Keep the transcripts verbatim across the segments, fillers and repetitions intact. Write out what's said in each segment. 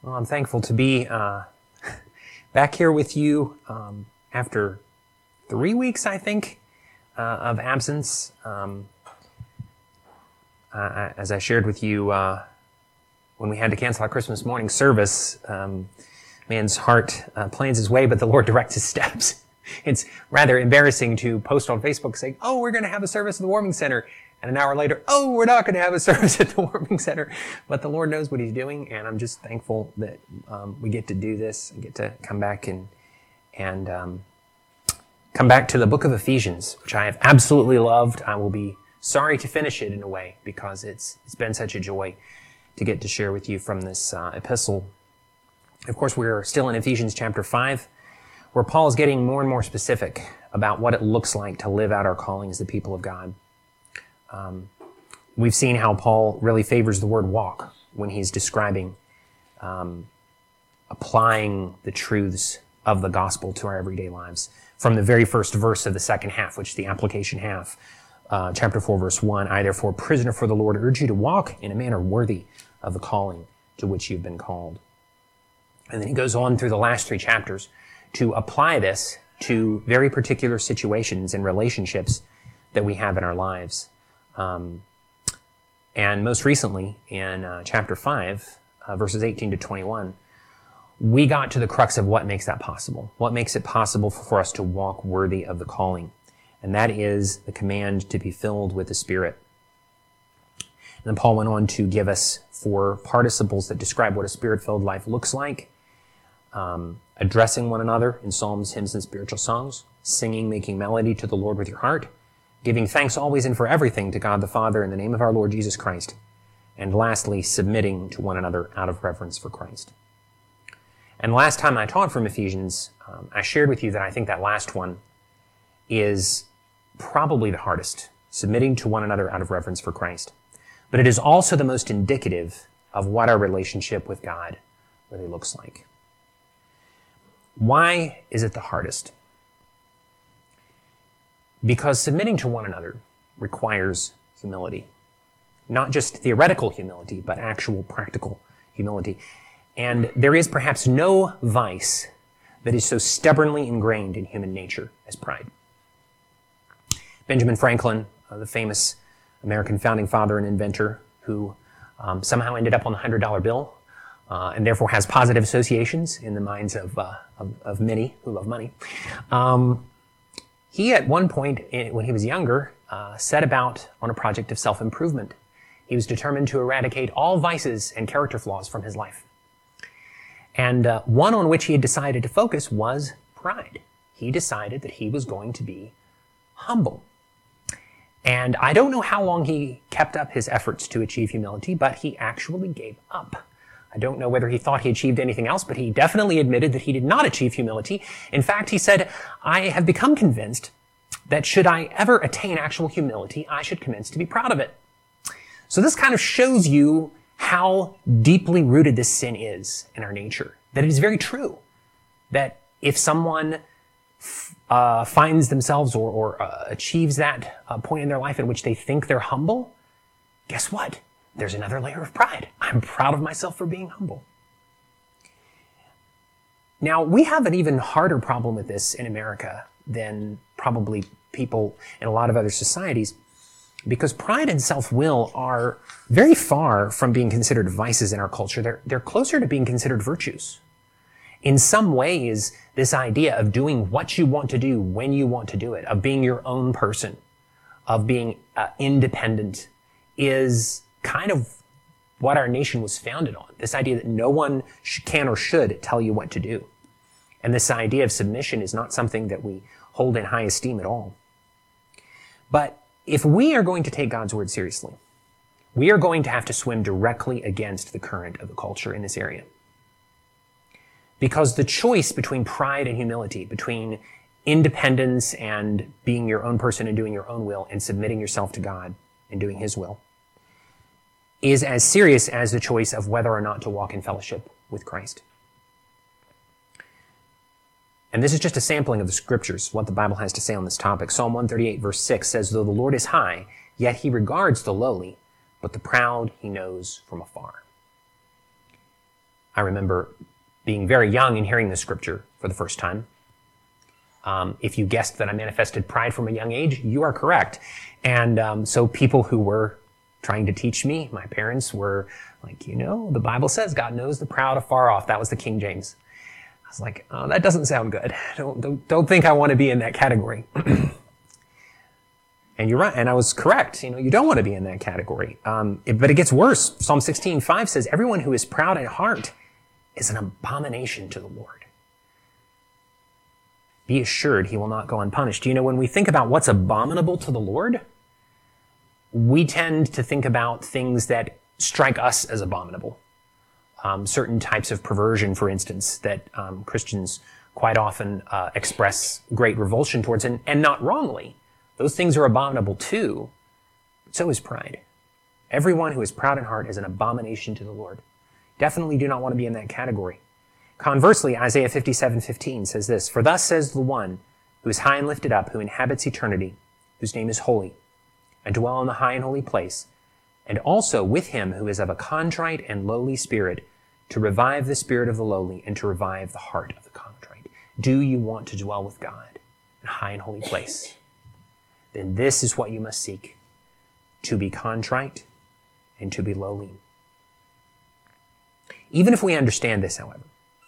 Well, I'm thankful to be uh, back here with you um, after three weeks, I think, uh, of absence. Um, uh, as I shared with you uh, when we had to cancel our Christmas morning service, um, man's heart uh, plans his way, but the Lord directs his steps. It's rather embarrassing to post on Facebook saying, oh, we're going to have a service at the warming center. And an hour later, oh, we're not going to have a service at the warming center. But the Lord knows what he's doing, and I'm just thankful that um, we get to do this and get to come back and and um, come back to the book of Ephesians, which I have absolutely loved. I will be sorry to finish it in a way because it's it's been such a joy to get to share with you from this uh, epistle. Of course, we're still in Ephesians chapter five, where Paul is getting more and more specific about what it looks like to live out our calling as the people of God. Um, we've seen how Paul really favors the word walk when he's describing um, applying the truths of the gospel to our everyday lives. From the very first verse of the second half, which is the application half, uh, chapter four, verse one, I, therefore, prisoner for the Lord, urge you to walk in a manner worthy of the calling to which you've been called. And then he goes on through the last three chapters to apply this to very particular situations and relationships that we have in our lives. Um, and most recently, in uh, chapter five, uh, verses eighteen to twenty-one, we got to the crux of what makes that possible. What makes it possible for us to walk worthy of the calling. And that is the command to be filled with the Spirit. And then Paul went on to give us four participles that describe what a Spirit-filled life looks like. Um, addressing one another in psalms, hymns, and spiritual songs. Singing, making melody to the Lord with your heart. Giving thanks always and for everything to God the Father in the name of our Lord Jesus Christ. And lastly, submitting to one another out of reverence for Christ. And last time I taught from Ephesians, um, I shared with you that I think that last one is probably the hardest, submitting to one another out of reverence for Christ. But it is also the most indicative of what our relationship with God really looks like. Why is it the hardest? Because submitting to one another requires humility. Not just theoretical humility, but actual practical humility. And there is perhaps no vice that is so stubbornly ingrained in human nature as pride. Benjamin Franklin, uh, the famous American founding father and inventor who um, somehow ended up on the one hundred dollar bill, uh, and therefore has positive associations in the minds of, uh, of, of many who love money. Um, He, at one point, when he was younger, uh, set about on a project of self-improvement. He was determined to eradicate all vices and character flaws from his life. And uh, one on which he had decided to focus was pride. He decided that he was going to be humble. And I don't know how long he kept up his efforts to achieve humility, but he actually gave up. I don't know whether he thought he achieved anything else, but he definitely admitted that he did not achieve humility. In fact, he said, I have become convinced that should I ever attain actual humility, I should commence to be proud of it. So this kind of shows you how deeply rooted this sin is in our nature. That it is very true that if someone uh, finds themselves or, or uh, achieves that uh, point in their life in which they think they're humble, guess what? There's another layer of pride. I'm proud of myself for being humble. Now, we have an even harder problem with this in America than probably people in a lot of other societies, because pride and self-will are very far from being considered vices in our culture. They're, they're closer to being considered virtues. In some ways, this idea of doing what you want to do when you want to do it, of being your own person, of being uh, independent, is kind of what our nation was founded on. This idea that no one sh- can or should tell you what to do. And this idea of submission is not something that we hold in high esteem at all. But if we are going to take God's word seriously, we are going to have to swim directly against the current of the culture in this area. Because the choice between pride and humility, between independence and being your own person and doing your own will and submitting yourself to God and doing his will, is as serious as the choice of whether or not to walk in fellowship with Christ. And this is just a sampling of the scriptures, what the Bible has to say on this topic. Psalm one thirty-eight verse six says, though the Lord is high, yet he regards the lowly, but the proud he knows from afar. I remember being very young and hearing this scripture for the first time. Um, if you guessed that I manifested pride from a young age, you are correct. And um, so people who were trying to teach me, my parents were like, you know, the Bible says God knows the proud afar off. That was the King James. I was like, oh, that doesn't sound good. Don't, don't, don't think I want to be in that category. And you're right. And I was correct. You know, you don't want to be in that category. Um, it, but it gets worse. Psalm sixteen five says, everyone who is proud in heart is an abomination to the Lord. Be assured he will not go unpunished. You know, when we think about what's abominable to the Lord, we tend to think about things that strike us as abominable. Um, certain types of perversion, for instance, that um, Christians quite often uh, express great revulsion towards, and, and not wrongly. Those things are abominable too, but so is pride. Everyone who is proud in heart is an abomination to the Lord. Definitely do not want to be in that category. Conversely, Isaiah fifty-seven fifteen says this, for thus says the one who is high and lifted up, who inhabits eternity, whose name is holy, and dwell in the high and holy place, and also with him who is of a contrite and lowly spirit, to revive the spirit of the lowly and to revive the heart of the contrite. Do you want to dwell with God in a high and holy place? Then this is what you must seek, to be contrite and to be lowly. Even if we understand this, however,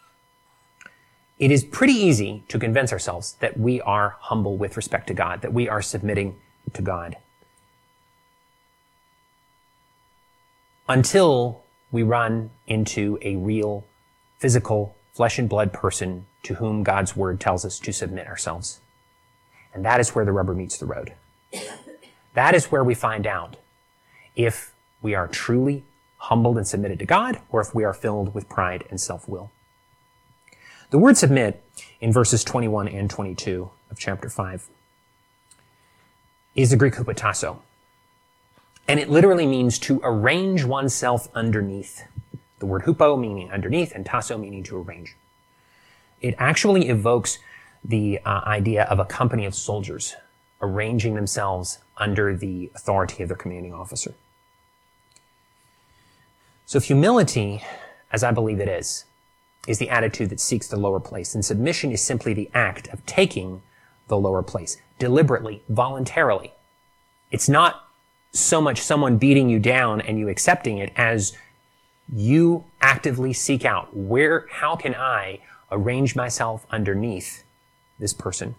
it is pretty easy to convince ourselves that we are humble with respect to God, that we are submitting to God, until we run into a real, physical, flesh and blood person to whom God's word tells us to submit ourselves. And that is where the rubber meets the road. That is where we find out if we are truly humbled and submitted to God, or if we are filled with pride and self-will. The word submit in verses twenty-one and twenty-two of chapter five is the Greek hupotasso. And it literally means to arrange oneself underneath. The word hupo meaning underneath and tasso meaning to arrange. It actually evokes the uh, idea of a company of soldiers arranging themselves under the authority of their commanding officer. So humility, as I believe it is, is the attitude that seeks the lower place, and submission is simply the act of taking the lower place, deliberately, voluntarily. It's not so much someone beating you down and you accepting it as you actively seek out, where, how can I arrange myself underneath this person?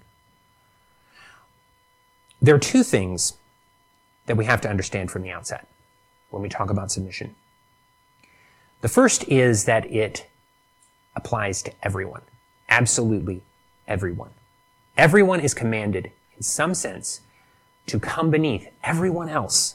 There are two things that we have to understand from the outset when we talk about submission. The first is that it applies to everyone. Absolutely everyone. Everyone is commanded, in some sense, to come beneath everyone else.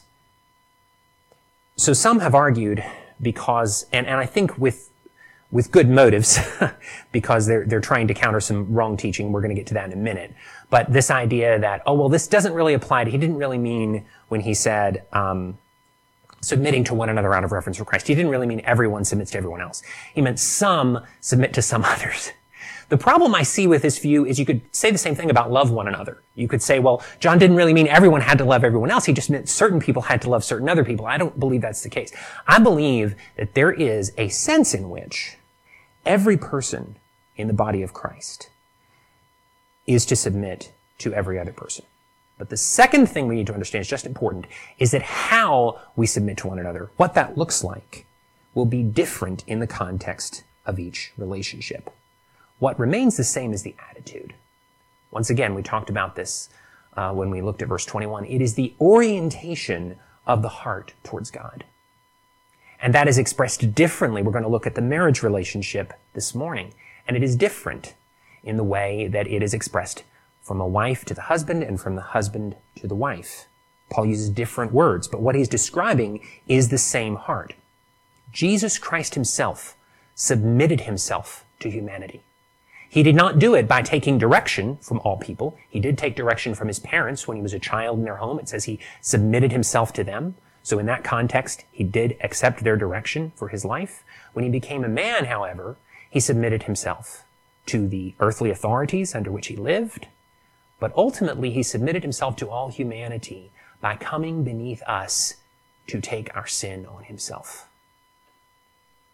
So some have argued because, and, and I think with with good motives, because they're they're trying to counter some wrong teaching. We're going to get to that in a minute. But this idea that, oh, well, this doesn't really apply to, he didn't really mean when he said um, submitting to one another out of reverence for Christ. He didn't really mean everyone submits to everyone else. He meant some submit to some others. The problem I see with this view is you could say the same thing about love one another. You could say, well, John didn't really mean everyone had to love everyone else. He just meant certain people had to love certain other people. I don't believe that's the case. I believe that there is a sense in which every person in the body of Christ is to submit to every other person. But the second thing we need to understand is just important, is that how we submit to one another, what that looks like, will be different in the context of each relationship. What remains the same is the attitude. Once again, we talked about this uh, when we looked at verse twenty-one. It is the orientation of the heart towards God. And that is expressed differently. We're going to look at the marriage relationship this morning. And it is different in the way that it is expressed from a wife to the husband and from the husband to the wife. Paul uses different words, but what he's describing is the same heart. Jesus Christ himself submitted himself to humanity. He did not do it by taking direction from all people. He did take direction from his parents when he was a child in their home. It says he submitted himself to them. So in that context, he did accept their direction for his life. When he became a man, however, he submitted himself to the earthly authorities under which he lived. But ultimately, he submitted himself to all humanity by coming beneath us to take our sin on himself.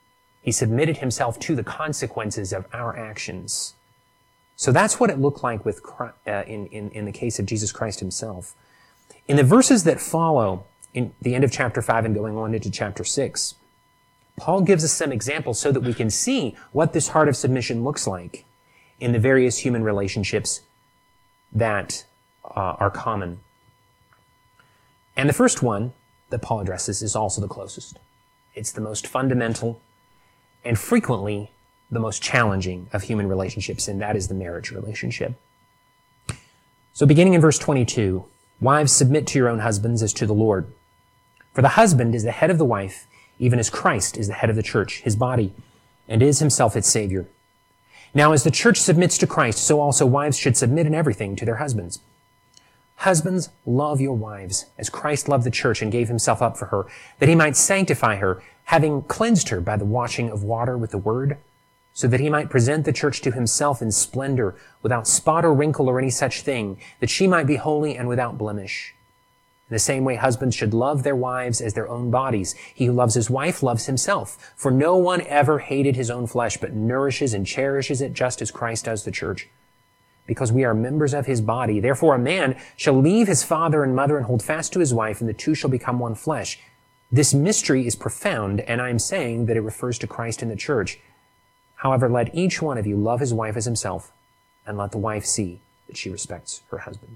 He submitted himself to the consequences of our actions. So that's what it looked like with Christ, uh, in, in, in the case of Jesus Christ himself. In the verses that follow, in the end of chapter five and going on into chapter six, Paul gives us some examples so that we can see what this heart of submission looks like in the various human relationships that uh, are common. And the first one that Paul addresses is also the closest. It's the most fundamental and frequently the most challenging of human relationships, and that is the marriage relationship. So beginning in verse twenty-two, wives, submit to your own husbands as to the Lord. For the husband is the head of the wife, even as Christ is the head of the church, his body, and is himself its Savior. Now as the church submits to Christ, so also wives should submit in everything to their husbands. Husbands, love your wives, as Christ loved the church and gave himself up for her, that he might sanctify her, having cleansed her by the washing of water with the word, so that he might present the church to himself in splendor, without spot or wrinkle or any such thing, that she might be holy and without blemish. In the same way, husbands should love their wives as their own bodies. He who loves his wife loves himself. For no one ever hated his own flesh, but nourishes and cherishes it just as Christ does the church, because we are members of his body. Therefore, a man shall leave his father and mother and hold fast to his wife, and the two shall become one flesh. This mystery is profound, and I am saying that it refers to Christ and the church. However, let each one of you love his wife as himself, and let the wife see that she respects her husband.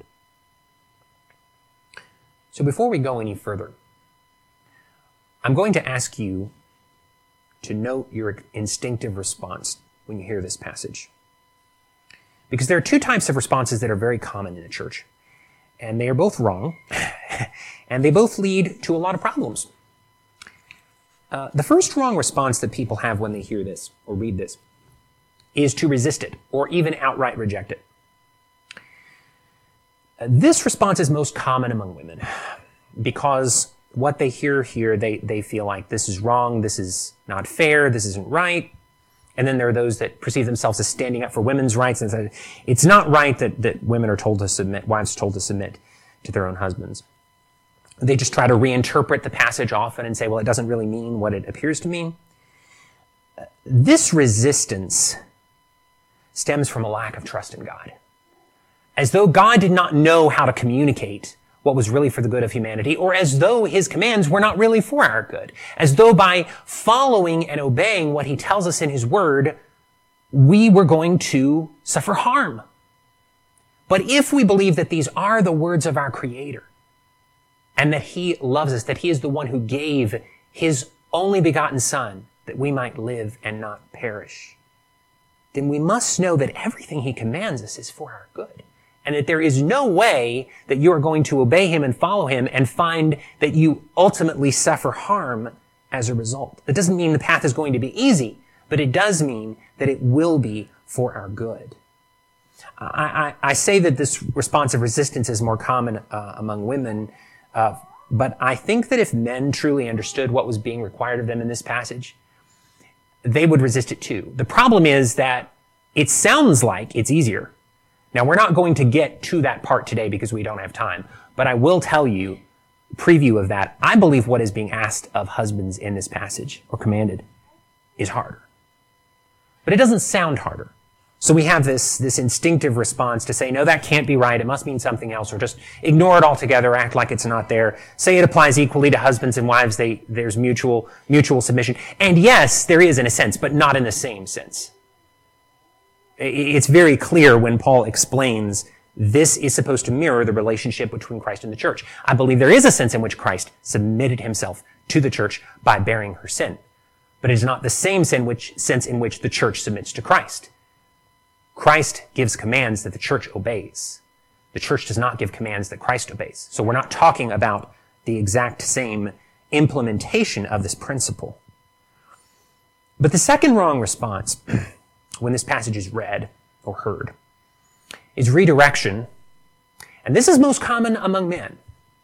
So before we go any further, I'm going to ask you to note your instinctive response when you hear this passage. Because there are two types of responses that are very common in the church. And they are both wrong. And they both lead to a lot of problems. Uh, the first wrong response that people have when they hear this or read this is to resist it or even outright reject it. Uh, this response is most common among women because what they hear here, they, they feel like this is wrong, this is not fair, this isn't right. And then there are those that perceive themselves as standing up for women's rights and say, it's not right that, that women are told to submit, wives are told to submit to their own husbands. They just try to reinterpret the passage often and say, well, it doesn't really mean what it appears to mean. This resistance stems from a lack of trust in God. As though God did not know how to communicate what was really for the good of humanity, or as though his commands were not really for our good. As though by following and obeying what he tells us in his word, we were going to suffer harm. But if we believe that these are the words of our Creator, and that he loves us, that he is the one who gave his only begotten Son, that we might live and not perish, then we must know that everything he commands us is for our good. And that there is no way that you are going to obey him and follow him and find that you ultimately suffer harm as a result. It doesn't mean the path is going to be easy, but it does mean that it will be for our good. I, I, I say that this response of resistance is more common uh, among women, uh, but I think that if men truly understood what was being required of them in this passage, they would resist it too. The problem is that it sounds like it's easier. Now, we're not going to get to that part today because we don't have time, but I will tell you, preview of that, I believe what is being asked of husbands in this passage, or commanded, is harder. But it doesn't sound harder. So we have this, this instinctive response to say, no, that can't be right, it must mean something else, or just ignore it altogether, act like it's not there. Say it applies equally to husbands and wives, they, there's mutual, mutual submission. And yes, there is in a sense, but not in the same sense. It's very clear when Paul explains this is supposed to mirror the relationship between Christ and the church. I believe there is a sense in which Christ submitted himself to the church by bearing her sin. But it is not the same sense, which, sense in which the church submits to Christ. Christ gives commands that the church obeys. The church does not give commands that Christ obeys. So we're not talking about the exact same implementation of this principle. But the second wrong response when this passage is read or heard is redirection. And this is most common among men.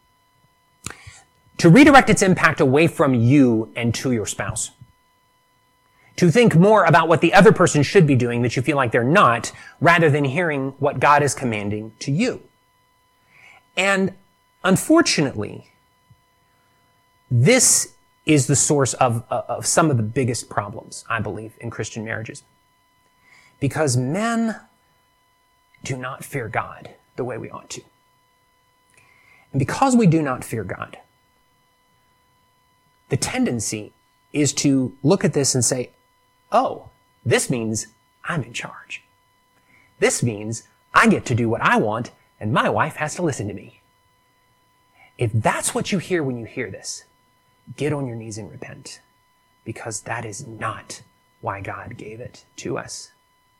To redirect its impact away from you and to your spouse. To think more about what the other person should be doing that you feel like they're not, rather than hearing what God is commanding to you. And unfortunately, this is the source of, of some of the biggest problems, I believe, in Christian marriages. Because men do not fear God the way we ought to. And because we do not fear God, the tendency is to look at this and say, oh, this means I'm in charge. This means I get to do what I want and my wife has to listen to me. If that's what you hear when you hear this, get on your knees and repent, because that is not why God gave it to us.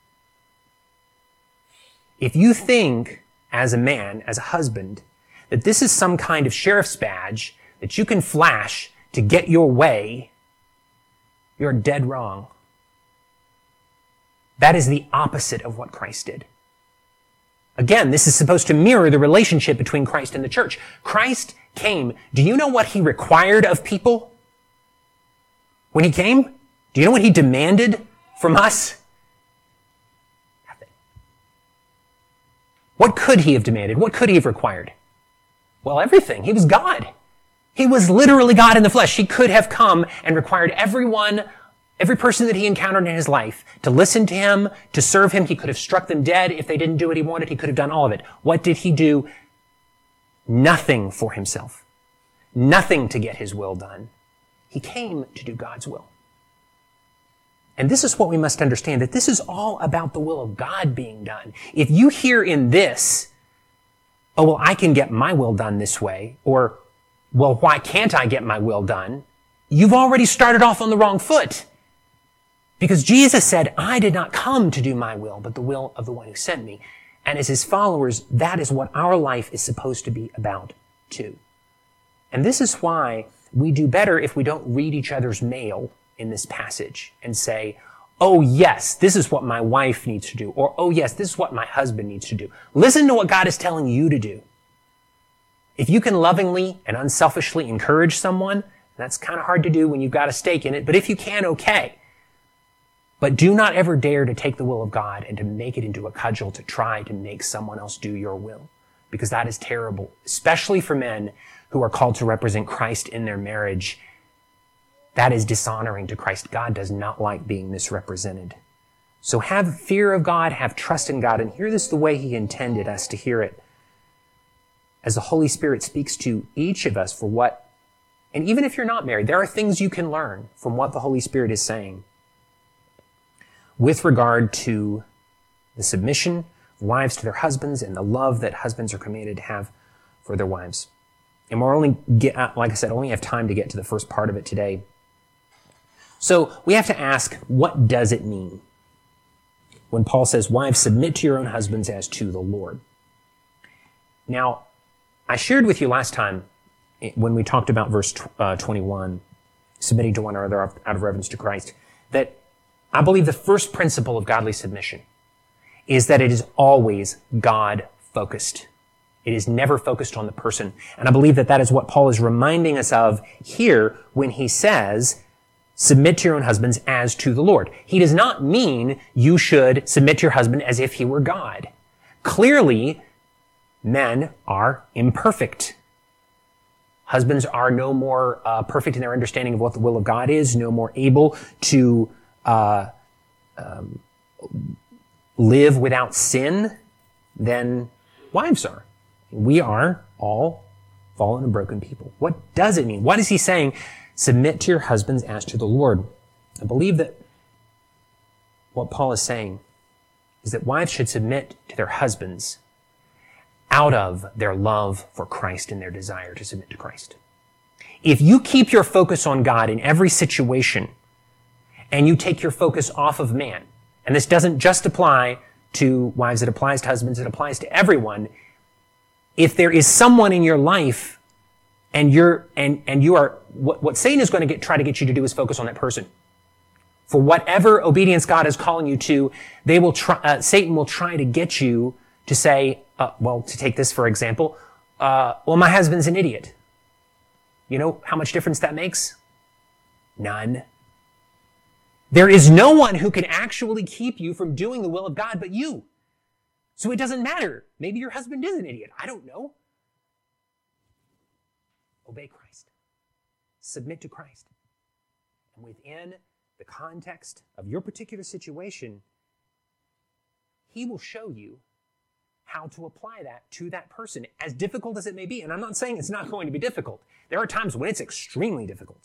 If you think, as a man, as a husband, that this is some kind of sheriff's badge that you can flash to get your way, you're dead wrong. That is the opposite of what Christ did. Again, this is supposed to mirror the relationship between Christ and the church. Christ came. Do you know what he required of people when he came? Do you know what he demanded from us? Nothing. What could he have demanded? What could he have required? Well, everything. He was God. He was literally God in the flesh. He could have come and required everyone, every person that he encountered in his life to listen to him, to serve him. He could have struck them dead if they didn't do what he wanted. He could have done all of it. What did he do? Nothing for himself. Nothing to get his will done. He came to do God's will. And this is what we must understand, that this is all about the will of God being done. If you hear in this, oh, well, I can get my will done this way, or, well, why can't I get my will done? You've already started off on the wrong foot. Because Jesus said, I did not come to do my will, but the will of the one who sent me. And as his followers, that is what our life is supposed to be about too. And this is why we do better if we don't read each other's mail in this passage and say, oh yes, this is what my wife needs to do. Or, oh yes, this is what my husband needs to do. Listen to what God is telling you to do. If you can lovingly and unselfishly encourage someone, that's kind of hard to do when you've got a stake in it, but if you can, okay. But do not ever dare to take the will of God and to make it into a cudgel to try to make someone else do your will, because that is terrible, especially for men who are called to represent Christ in their marriage. That is dishonoring to Christ. God does not like being misrepresented. So have fear of God, have trust in God, and hear this the way he intended us to hear it. As the Holy Spirit speaks to each of us for what, and even if you're not married, there are things you can learn from what the Holy Spirit is saying with regard to the submission of wives to their husbands and the love that husbands are commanded to have for their wives. And we're only, get, like I said, only have time to get to the first part of it today. So we have to ask, what does it mean when Paul says, wives, submit to your own husbands as to the Lord? Now, I shared with you last time when we talked about verse uh, twenty-one, submitting to one another out of reverence to Christ, that I believe the first principle of godly submission is that it is always God-focused. It is never focused on the person. And I believe that that is what Paul is reminding us of here when he says, submit to your own husbands as to the Lord. He does not mean you should submit to your husband as if he were God. Clearly, men are imperfect. Husbands are no more uh, perfect in their understanding of what the will of God is, no more able to uh, um, live without sin than wives are. We are all fallen and broken people. What does it mean? What is he saying? Submit to your husbands as to the Lord. I believe that what Paul is saying is that wives should submit to their husbands out of their love for Christ and their desire to submit to Christ. If you keep your focus on God in every situation and you take your focus off of man, and this doesn't just apply to wives, it applies to husbands, it applies to everyone. If there is someone in your life and you're, and, and you are, what, what Satan is going to get, try to get you to do is focus on that person. For whatever obedience God is calling you to, they will try, uh, Satan will try to get you to say, uh, well, to take this for example, uh, well, my husband's an idiot. You know how much difference that makes? None. There is no one who can actually keep you from doing the will of God but you. So it doesn't matter. Maybe your husband is an idiot. I don't know. Obey Christ. Submit to Christ. And within the context of your particular situation, he will show you how to apply that to that person, as difficult as it may be. And I'm not saying it's not going to be difficult. There are times when it's extremely difficult.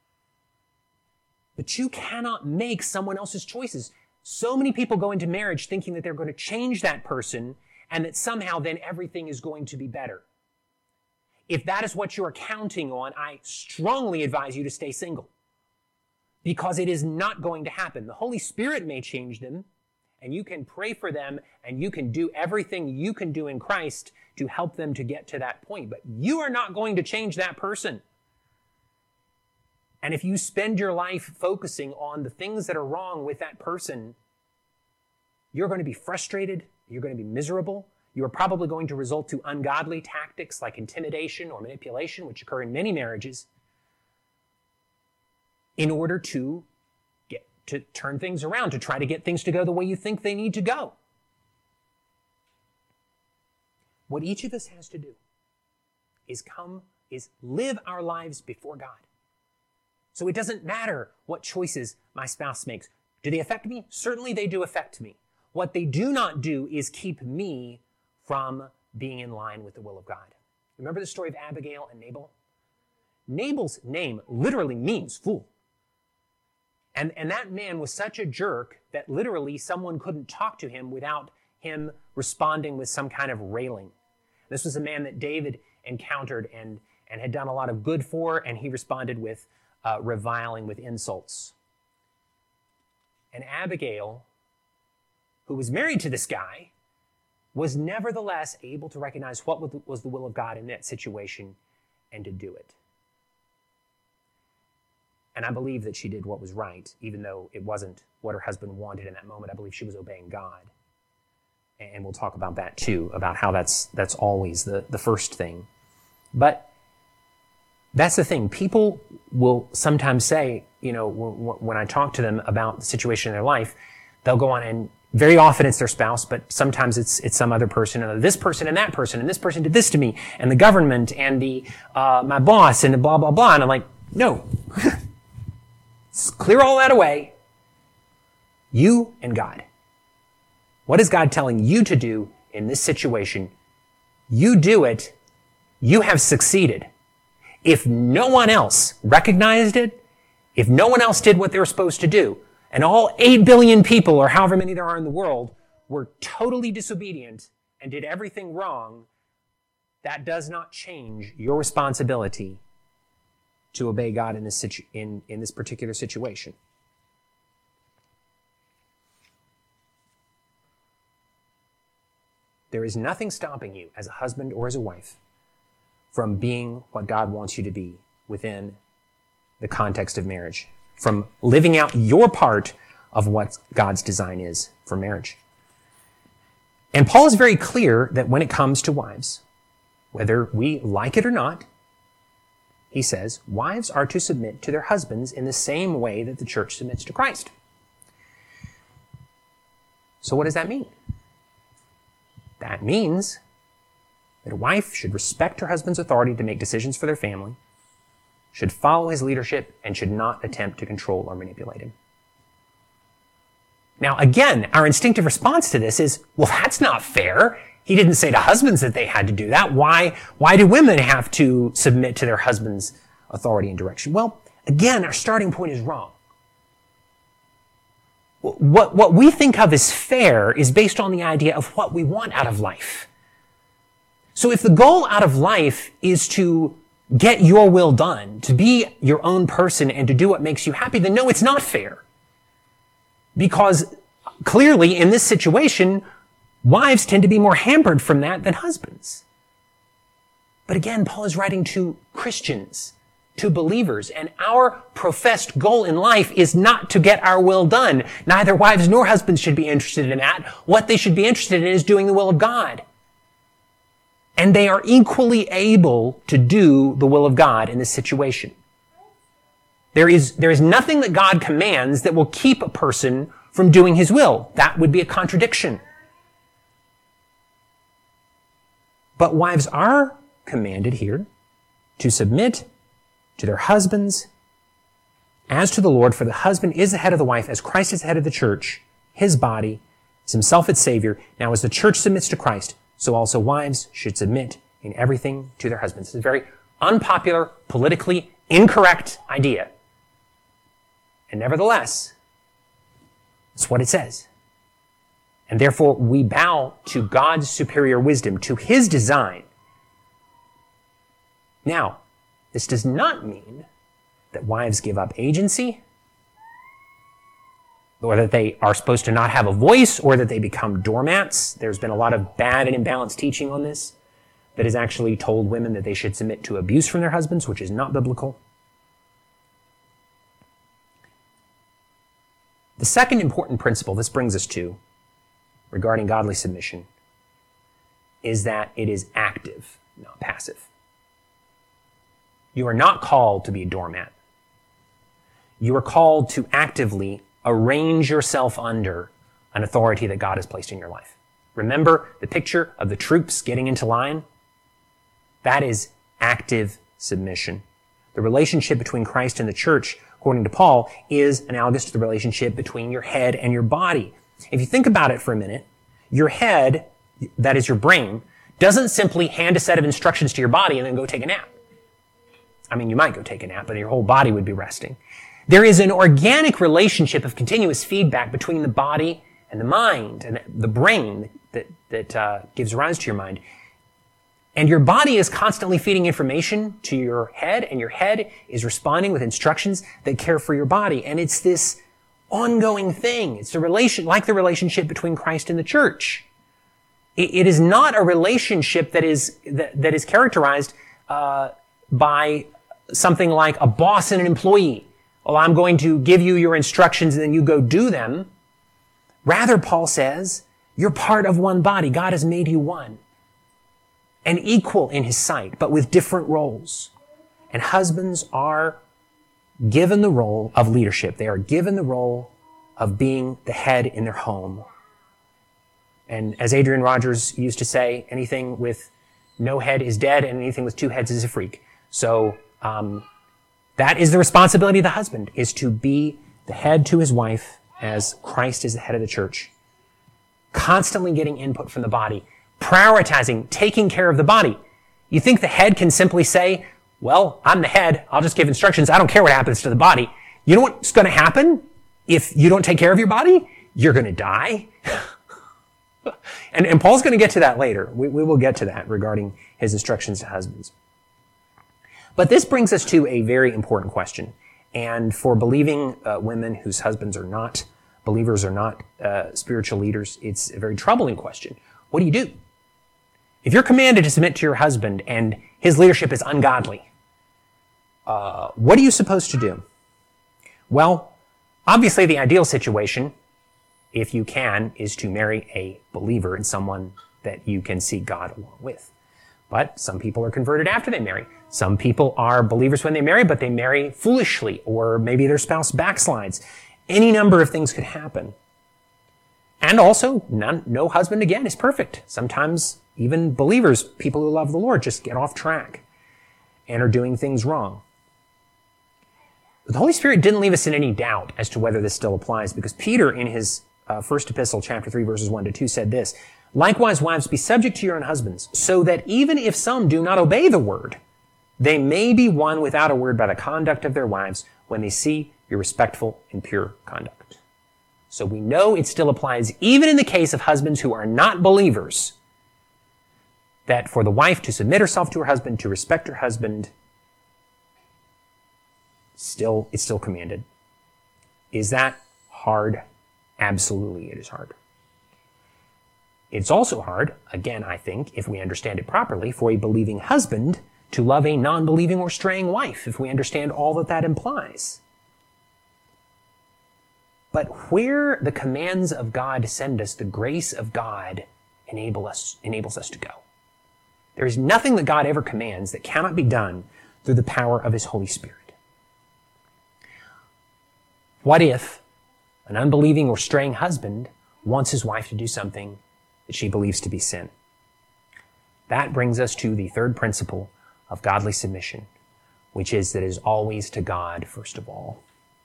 But you cannot make someone else's choices. So many people go into marriage thinking that they're going to change that person and that somehow then everything is going to be better. If that is what you're counting on, I strongly advise you to stay single, because it is not going to happen. The Holy Spirit may change them, and you can pray for them, and you can do everything you can do in Christ to help them to get to that point. But you are not going to change that person. And if you spend your life focusing on the things that are wrong with that person, you're going to be frustrated, you're going to be miserable, you are probably going to result to ungodly tactics like intimidation or manipulation, which occur in many marriages, in order to get to turn things around, to try to get things to go the way you think they need to go. What each of us has to do is come, is live our lives before God. So it doesn't matter what choices my spouse makes. Do they affect me? Certainly they do affect me. What they do not do is keep me from being in line with the will of God. Remember the story of Abigail and Nabal? Nabal's name literally means fool. And, and that man was such a jerk that literally someone couldn't talk to him without him responding with some kind of railing. This was a man that David encountered and, and had done a lot of good for, and he responded with uh, reviling, with insults. And Abigail, who was married to this guy, was nevertheless able to recognize what was the will of God in that situation and to do it. And I believe that she did what was right, even though it wasn't what her husband wanted in that moment. I believe she was obeying God. And we'll talk about that too, about how that's that's always the, the first thing. But that's the thing. People will sometimes say, you know, w- when I talk to them about the situation in their life, they'll go on, and very often it's their spouse, but sometimes it's it's some other person, and this person and that person, and this person did this to me, and the government, and the uh, my boss, and blah, blah, blah. And I'm like, no. Clear all that away. You and God. What is God telling you to do in this situation? You do it. You have succeeded. If no one else recognized it, if no one else did what they were supposed to do, and all eight billion people, or however many there are in the world, were totally disobedient and did everything wrong, that does not change your responsibility to obey God in this situ- in, in this particular situation. There is nothing stopping you as a husband or as a wife from being what God wants you to be within the context of marriage, from living out your part of what God's design is for marriage. And Paul is very clear that when it comes to wives, whether we like it or not, he says, wives are to submit to their husbands in the same way that the church submits to Christ. So what does that mean? That means that a wife should respect her husband's authority to make decisions for their family, should follow his leadership, and should not attempt to control or manipulate him. Now, again, our instinctive response to this is, well, that's not fair. He didn't say to husbands that they had to do that. Why, why do women have to submit to their husband's authority and direction? Well, again, our starting point is wrong. What, what we think of as fair is based on the idea of what we want out of life. So if the goal out of life is to get your will done, to be your own person and to do what makes you happy, then no, it's not fair. Because clearly in this situation, wives tend to be more hampered from that than husbands. But again, Paul is writing to Christians, to believers, and our professed goal in life is not to get our will done. Neither wives nor husbands should be interested in that. What they should be interested in is doing the will of God. And they are equally able to do the will of God in this situation. There is, there is nothing that God commands that will keep a person from doing his will. That would be a contradiction. But wives are commanded here to submit to their husbands As to the Lord, for the husband is the head of the wife, as Christ is the head of the church, his body, as himself its Savior. Now as the church submits to Christ, so also wives should submit in everything to their husbands. It's a very unpopular, politically incorrect idea. And nevertheless, it's what it says. And therefore, we bow to God's superior wisdom, to his design. Now, this does not mean that wives give up agency, or that they are supposed to not have a voice, or that they become doormats. There's been a lot of bad and imbalanced teaching on this that has actually told women that they should submit to abuse from their husbands, which is not biblical. The second important principle this brings us to regarding godly submission is that it is active, not passive. You are not called to be a doormat. You are called to actively arrange yourself under an authority that God has placed in your life. Remember the picture of the troops getting into line? That is active submission. The relationship between Christ and the church, according to Paul, is analogous to the relationship between your head and your body. If you think about it for a minute, your head, that is your brain, doesn't simply hand a set of instructions to your body and then go take a nap. I mean, you might go take a nap, but your whole body would be resting. There is an organic relationship of continuous feedback between the body and the mind and the brain that, that uh, gives rise to your mind. And your body is constantly feeding information to your head, and your head is responding with instructions that care for your body. And it's this ongoing thing. It's a relation, like the relationship between Christ and the church. It, it is not a relationship that is, that, that is characterized, uh, by something like a boss and an employee. Well, I'm going to give you your instructions and then you go do them. Rather, Paul says, you're part of one body. God has made you one. And equal in his sight, but with different roles. And husbands are given the role of leadership. They are given the role of being the head in their home. And as Adrian Rogers used to say, anything with no head is dead and anything with two heads is a freak. So, um, that is the responsibility of the husband, is to be the head to his wife as Christ is the head of the church. Constantly getting input from the body, prioritizing, taking care of the body. You think the head can simply say, well, I'm the head, I'll just give instructions, I don't care what happens to the body. You know what's going to happen if you don't take care of your body? You're going to die. and, and Paul's going to get to that later. We, we will get to that regarding his instructions to husbands. But this brings us to a very important question. And for believing uh, women whose husbands are not believers, or not uh, spiritual leaders, it's a very troubling question. What do you do? If you're commanded to submit to your husband and his leadership is ungodly, uh, what are you supposed to do? Well, obviously the ideal situation, if you can, is to marry a believer and someone that you can seek God along with. But some people are converted after they marry. Some people are believers when they marry, but they marry foolishly, or maybe their spouse backslides. Any number of things could happen. And also, none, no husband, again, is perfect. Sometimes even believers, people who love the Lord, just get off track and are doing things wrong. But the Holy Spirit didn't leave us in any doubt as to whether this still applies, because Peter, in his uh, first epistle, chapter three, verses one to two, said this, "Likewise, wives, be subject to your own husbands, so that even if some do not obey the word, they may be won without a word by the conduct of their wives when they see your respectful and pure conduct." So we know it still applies, even in the case of husbands who are not believers, that for the wife to submit herself to her husband, to respect her husband, still, it's still commanded. Is that hard? Absolutely, it is hard. It's also hard, again, I think, if we understand it properly, for a believing husband to love a non-believing or straying wife, if we understand all that that implies. But where the commands of God send us, the grace of God enable us, enables us to go. There is nothing that God ever commands that cannot be done through the power of his Holy Spirit. What if an unbelieving or straying husband wants his wife to do something that she believes to be sin? That brings us to the third principle of godly submission, which is that it is always to God first of all.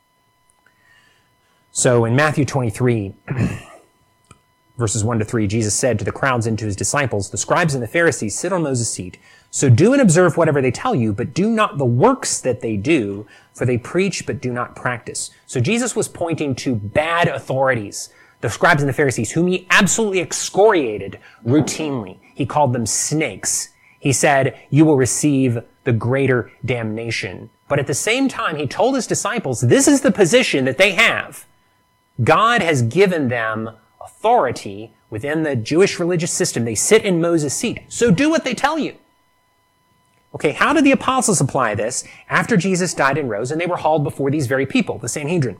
So in Matthew twenty-three, verses one to three, Jesus said to the crowds and to his disciples, "The scribes and the Pharisees sit on Moses' seat. So do and observe whatever they tell you, but do not the works that they do, for they preach but do not practice." So Jesus was pointing to bad authorities, the scribes and the Pharisees, whom he absolutely excoriated routinely. He called them snakes. He said, "You will receive the greater damnation." But at the same time, he told his disciples, this is the position that they have. God has given them authority within the Jewish religious system. They sit in Moses' seat. So do what they tell you. Okay, how did the apostles apply this after Jesus died and rose and they were hauled before these very people, the Sanhedrin?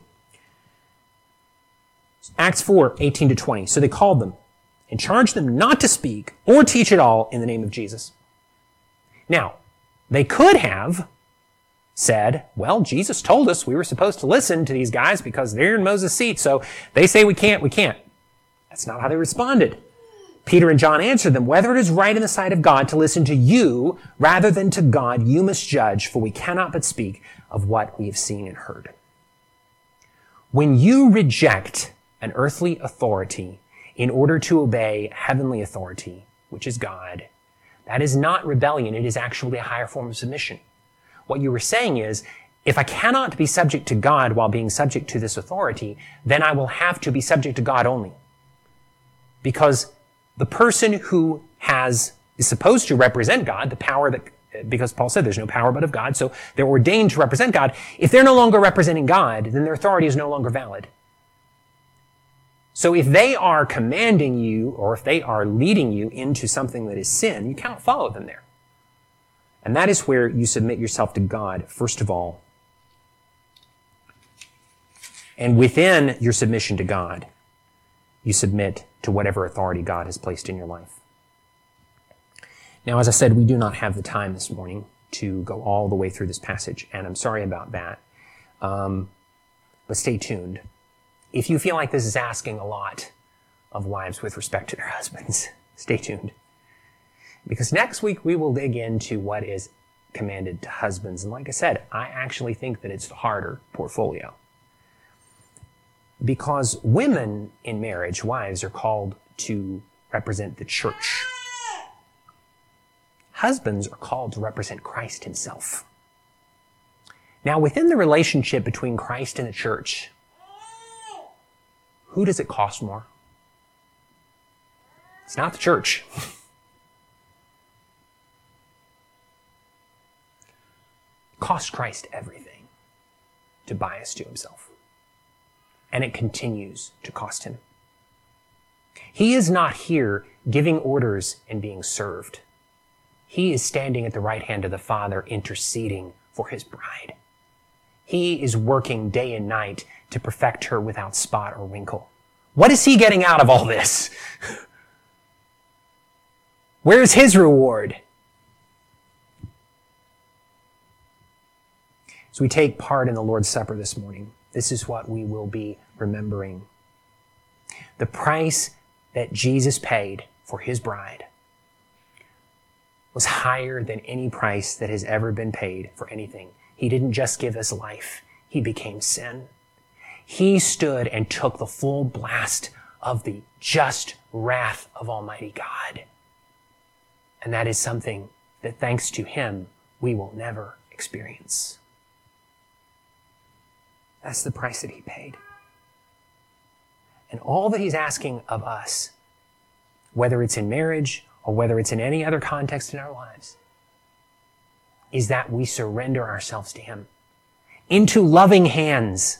Acts four, eighteen to twenty. So they called them and charged them not to speak or teach at all in the name of Jesus. Now, they could have said, well, Jesus told us we were supposed to listen to these guys because they're in Moses' seat, so they say we can't, we can't. That's not how they responded. Peter and John answered them, "Whether it is right in the sight of God to listen to you rather than to God, you must judge, for we cannot but speak of what we have seen and heard." When you reject an earthly authority in order to obey heavenly authority, which is God, that is not rebellion. It is actually a higher form of submission. What you were saying is, if I cannot be subject to God while being subject to this authority, then I will have to be subject to God only. Because the person who has, is supposed to represent God, the power that, because Paul said there's no power but of God, so they're ordained to represent God. If they're no longer representing God, then their authority is no longer valid. So if they are commanding you, or if they are leading you into something that is sin, you cannot follow them there. And that is where you submit yourself to God, first of all. And within your submission to God, you submit to whatever authority God has placed in your life. Now, as I said, we do not have the time this morning to go all the way through this passage, and I'm sorry about that. Um, but stay tuned. If you feel like this is asking a lot of wives with respect to their husbands, stay tuned. Because next week we will dig into what is commanded to husbands. And like I said, I actually think that it's the harder portfolio. Because women in marriage, wives, are called to represent the church. Husbands are called to represent Christ himself. Now, within the relationship between Christ and the church, who does it cost more? It's not the church. It cost Christ everything to buy us to himself. And it continues to cost him. He is not here giving orders and being served. He is standing at the right hand of the Father, interceding for his bride. He is working day and night to perfect her without spot or wrinkle. What is he getting out of all this? Where's his reward? As we take part in the Lord's Supper this morning, this is what we will be remembering. The price that Jesus paid for his bride was higher than any price that has ever been paid for anything. He didn't just give us life. He became sin. He stood and took the full blast of the just wrath of Almighty God. And that is something that, thanks to him, we will never experience. That's the price that he paid. And all that he's asking of us, whether it's in marriage or whether it's in any other context in our lives, is that we surrender ourselves to him into loving hands.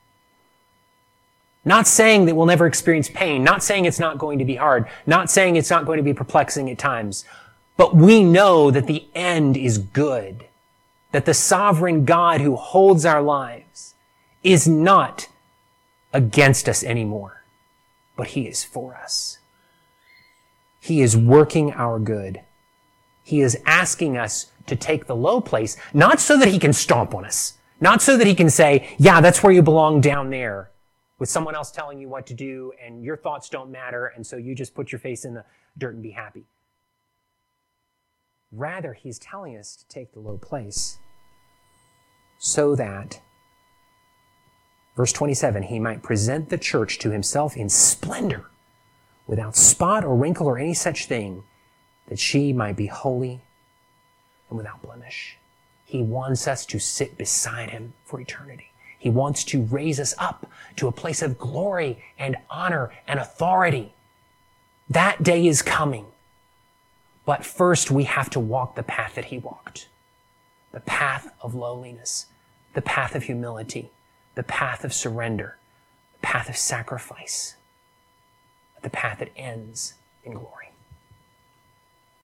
Not saying that we'll never experience pain, not saying it's not going to be hard, not saying it's not going to be perplexing at times, but we know that the end is good, that the sovereign God who holds our lives is not against us anymore, but he is for us. He is working our good. He is asking us to take the low place, not so that he can stomp on us, not so that he can say, yeah, that's where you belong down there, with someone else telling you what to do and your thoughts don't matter, and so you just put your face in the dirt and be happy. Rather, he's telling us to take the low place so that Verse twenty-seven, he might present the church to himself in splendor, without spot or wrinkle or any such thing, that she might be holy and without blemish. He wants us to sit beside him for eternity. He wants to raise us up to a place of glory and honor and authority. That day is coming. But first we have to walk the path that he walked. The path of lowliness, the path of humility, the path of surrender, the path of sacrifice, the path that ends in glory.